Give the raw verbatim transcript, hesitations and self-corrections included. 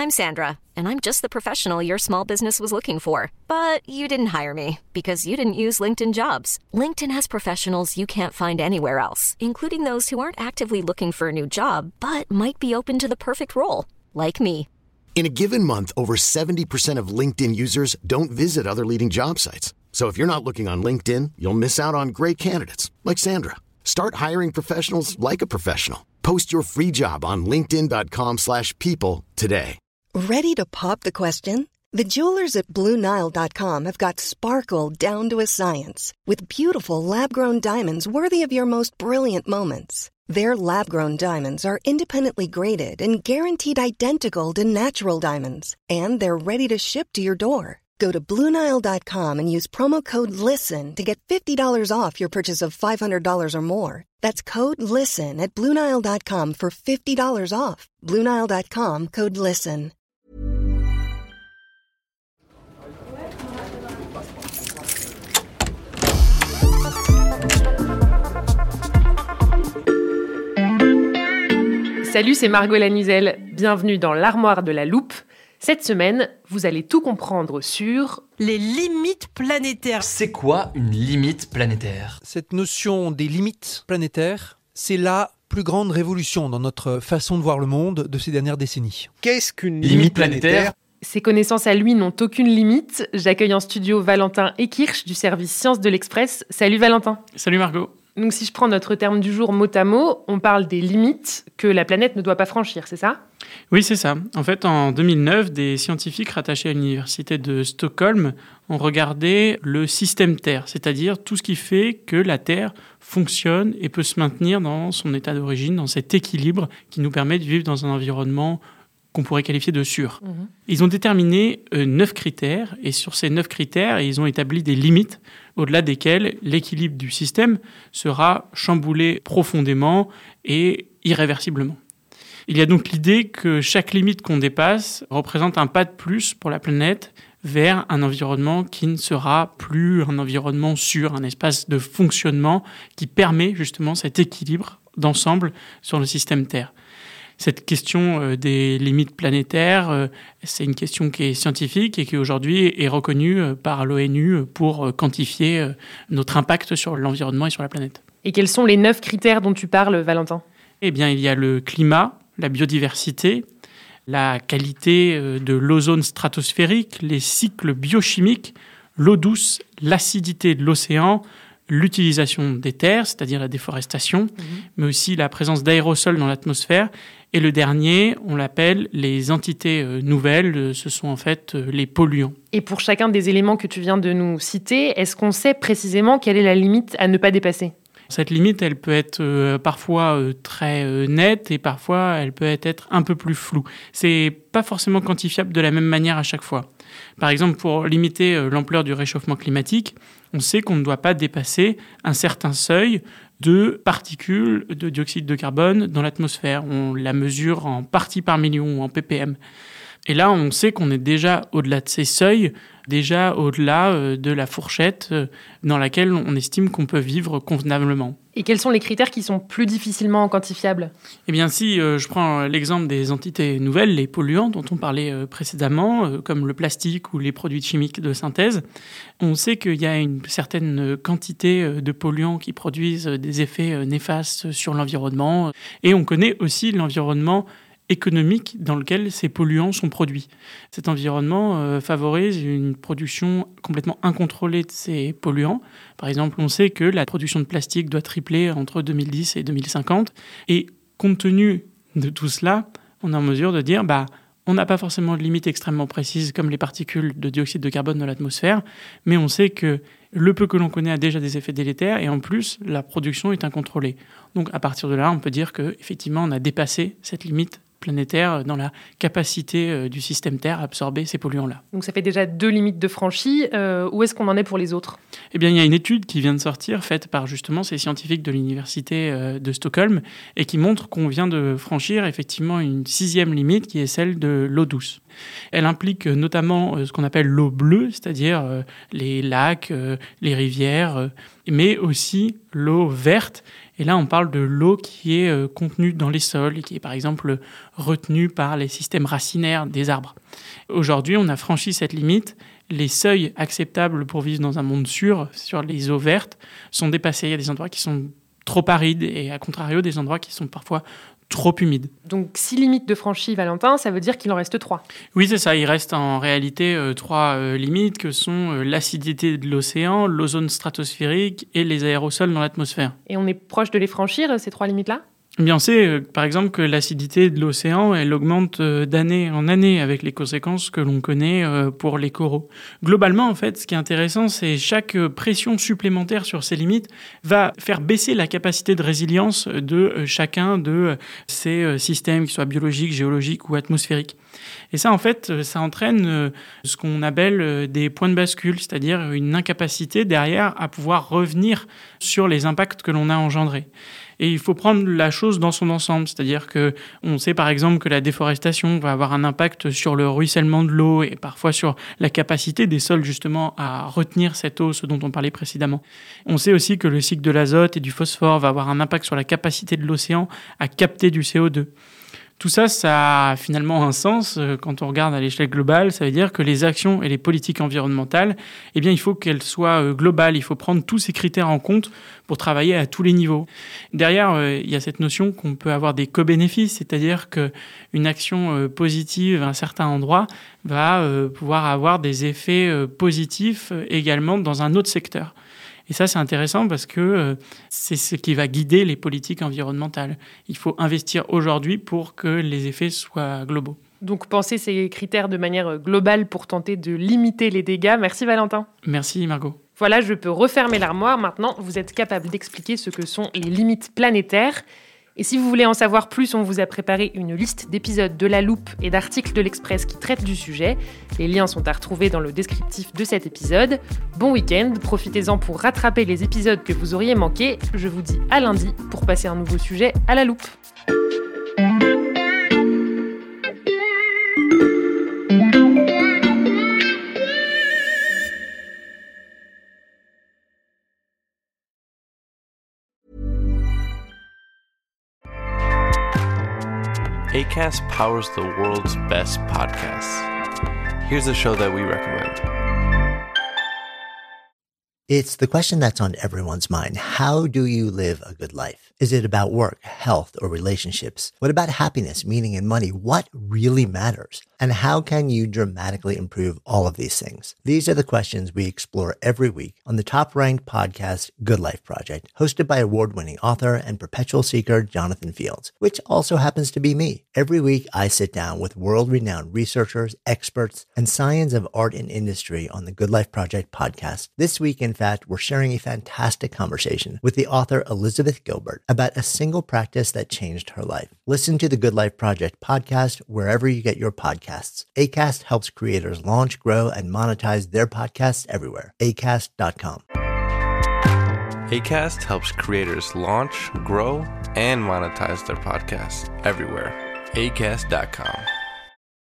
I'm Sandra, and I'm just the professional your small business was looking for. But you didn't hire me because you didn't use LinkedIn Jobs. LinkedIn has professionals you can't find anywhere else, including those who aren't actively looking for a new job, but might be open to the perfect role, like me. In a given month, over seventy percent of LinkedIn users don't visit other leading job sites. So if you're not looking on LinkedIn, you'll miss out on great candidates like Sandra. Start hiring professionals like a professional. Post your free job on linkedin.com slash people today. Ready to pop the question? The jewelers at Blue Nile dot com have got sparkle down to a science with beautiful lab-grown diamonds worthy of your most brilliant moments. Their lab-grown diamonds are independently graded and guaranteed identical to natural diamonds, and they're ready to ship to your door. Go to Blue Nile dot com and use promo code LISTEN to get fifty dollars off your purchase of five hundred dollars or more. That's code LISTEN at Blue Nile dot com for fifty dollars off. Blue Nile dot com, code LISTEN. Salut, c'est Margot Lanuzel. Bienvenue dans l'Armoire de la Loupe. Cette semaine, vous allez tout comprendre sur les limites planétaires. C'est quoi une limite planétaire ? Cette notion des limites planétaires, c'est la plus grande révolution dans notre façon de voir le monde de ces dernières décennies. Qu'est-ce qu'une limite, limite planétaire, planétaire ? Ses connaissances à lui n'ont aucune limite. J'accueille en studio Valentin Ekirch du service Sciences de l'Express. Salut Valentin. Salut Margot. Donc si je prends notre terme du jour mot à mot, on parle des limites que la planète ne doit pas franchir, c'est ça ? Oui, c'est ça. En fait, en deux mille neuf, des scientifiques rattachés à l'université de Stockholm ont regardé le système Terre, c'est-à-dire tout ce qui fait que la Terre fonctionne et peut se maintenir dans son état d'origine, dans cet équilibre qui nous permet de vivre dans un environnement qu'on pourrait qualifier de sûr. Mmh. Ils ont déterminé euh, neuf critères, et sur ces neuf critères, ils ont établi des limites au-delà desquelles l'équilibre du système sera chamboulé profondément et irréversiblement. Il y a donc l'idée que chaque limite qu'on dépasse représente un pas de plus pour la planète vers un environnement qui ne sera plus un environnement sûr, un espace de fonctionnement qui permet justement cet équilibre d'ensemble sur le système Terre. Cette question euh, des limites planétaires, euh, c'est une question qui est scientifique et qui aujourd'hui est reconnue euh, par l'ONU pour euh, quantifier euh, notre impact sur l'environnement et sur la planète. Et quels sont les neuf critères dont tu parles, Valentin ? Eh bien, il y a le climat, la biodiversité, la qualité euh, de l'ozone stratosphérique, les cycles biochimiques, l'eau douce, l'acidité de l'océan, l'utilisation des terres, c'est-à-dire la déforestation, mmh. mais aussi la présence d'aérosols dans l'atmosphère. Et le dernier, on l'appelle les entités euh, nouvelles, ce sont en fait euh, les polluants. Et pour chacun des éléments que tu viens de nous citer, est-ce qu'on sait précisément quelle est la limite à ne pas dépasser ? Cette limite, elle peut être euh, parfois euh, très euh, nette et parfois elle peut être un peu plus floue. C'est pas forcément quantifiable de la même manière à chaque fois. Par exemple, pour limiter euh, l'ampleur du réchauffement climatique, on sait qu'on ne doit pas dépasser un certain seuil de particules de dioxyde de carbone dans l'atmosphère. On la mesure en parties par million ou en ppm. Et là, on sait qu'on est déjà au-delà de ces seuils, déjà au-delà de la fourchette dans laquelle on estime qu'on peut vivre convenablement. Et quels sont les critères qui sont plus difficilement quantifiables ? Eh bien, si euh, je prends l'exemple des entités nouvelles, les polluants dont on parlait euh, précédemment, euh, comme le plastique ou les produits chimiques de synthèse, on sait qu'il y a une certaine quantité euh, de polluants qui produisent euh, des effets euh, néfastes sur l'environnement. Et on connaît aussi l'environnement économique dans lequel ces polluants sont produits. Cet environnement euh, favorise une production complètement incontrôlée de ces polluants. Par exemple, on sait que la production de plastique doit tripler entre deux mille dix et deux mille cinquante. Et compte tenu de tout cela, on est en mesure de dire bah, on n'a pas forcément de limite extrêmement précise comme les particules de dioxyde de carbone dans l'atmosphère, mais on sait que le peu que l'on connaît a déjà des effets délétères et en plus, la production est incontrôlée. Donc à partir de là, on peut dire qu'effectivement, on a dépassé cette limite planétaire dans la capacité du système Terre à absorber ces polluants-là. Donc ça fait déjà deux limites de franchie. Euh, où est-ce qu'on en est pour les autres ? Eh bien, il y a une étude qui vient de sortir, faite par justement ces scientifiques de l'université de Stockholm, et qui montre qu'on vient de franchir effectivement une sixième limite, qui est celle de l'eau douce. Elle implique notamment ce qu'on appelle l'eau bleue, c'est-à-dire les lacs, les rivières, mais aussi l'eau verte. Et là, on parle de l'eau qui est euh, contenue dans les sols et qui est par exemple retenue par les systèmes racinaires des arbres. Aujourd'hui, on a franchi cette limite. Les seuils acceptables pour vivre dans un monde sûr sur les eaux vertes sont dépassés. Il y a des endroits qui sont trop arides et à contrario, des endroits qui sont parfois trop humides. Donc, six limites de franchis, Valentin, ça veut dire qu'il en reste trois. Oui, c'est ça. Il reste en réalité euh, trois euh, limites que sont euh, l'acidité de l'océan, l'ozone stratosphérique et les aérosols dans l'atmosphère. Et on est proche de les franchir, ces trois limites-là ? Eh bien, on sait, euh, par exemple, que l'acidité de l'océan, elle augmente euh, d'année en année avec les conséquences que l'on connaît euh, pour les coraux. Globalement, en fait, ce qui est intéressant, c'est chaque euh, pression supplémentaire sur ces limites va faire baisser la capacité de résilience de euh, chacun de euh, ces euh, systèmes, qu'ils soient biologiques, géologiques ou atmosphériques. Et ça, en fait, euh, ça entraîne euh, ce qu'on appelle euh, des points de bascule, c'est-à-dire une incapacité derrière à pouvoir revenir sur les impacts que l'on a engendrés. Et il faut prendre la chose dans son ensemble, c'est-à-dire qu'on sait par exemple que la déforestation va avoir un impact sur le ruissellement de l'eau et parfois sur la capacité des sols justement à retenir cette eau, ce dont on parlait précédemment. On sait aussi que le cycle de l'azote et du phosphore va avoir un impact sur la capacité de l'océan à capter du C O deux. Tout ça, ça a finalement un sens quand on regarde à l'échelle globale. Ça veut dire que les actions et les politiques environnementales, eh bien, il faut qu'elles soient globales. Il faut prendre tous ces critères en compte pour travailler à tous les niveaux. Derrière, il y a cette notion qu'on peut avoir des co-bénéfices, c'est-à-dire qu'une action positive à un certain endroit va pouvoir avoir des effets positifs également dans un autre secteur. Et ça, c'est intéressant parce que euh, c'est ce qui va guider les politiques environnementales. Il faut investir aujourd'hui pour que les effets soient globaux. Donc, penser ces critères de manière globale pour tenter de limiter les dégâts. Merci Valentin. Merci Margot. Voilà, je peux refermer l'armoire. Maintenant, vous êtes capable d'expliquer ce que sont les limites planétaires. Et si vous voulez en savoir plus, on vous a préparé une liste d'épisodes de La Loupe et d'articles de l'Express qui traitent du sujet. Les liens sont à retrouver dans le descriptif de cet épisode. Bon week-end, profitez-en pour rattraper les épisodes que vous auriez manqués. Je vous dis à lundi pour passer un nouveau sujet à la loupe. Acast powers the world's best podcasts. Here's a show that we recommend. It's the question that's on everyone's mind. How do you live a good life? Is it about work, health, or relationships? What about happiness, meaning, and money? What really matters? And how can you dramatically improve all of these things? These are the questions we explore every week on the top-ranked podcast, Good Life Project, hosted by award-winning author and perpetual seeker Jonathan Fields, which also happens to be me. Every week, I sit down with world-renowned researchers, experts, and science of art and industry on the Good Life Project podcast. This week, in fact, we're sharing a fantastic conversation with the author Elizabeth Gilbert about a single practice that changed her life. Listen to the Good Life Project podcast wherever you get your podcasts. Acast helps creators launch, grow, and monetize their podcasts everywhere. acast dot com. Acast helps creators launch, grow, and monetize their podcasts everywhere. acast dot com.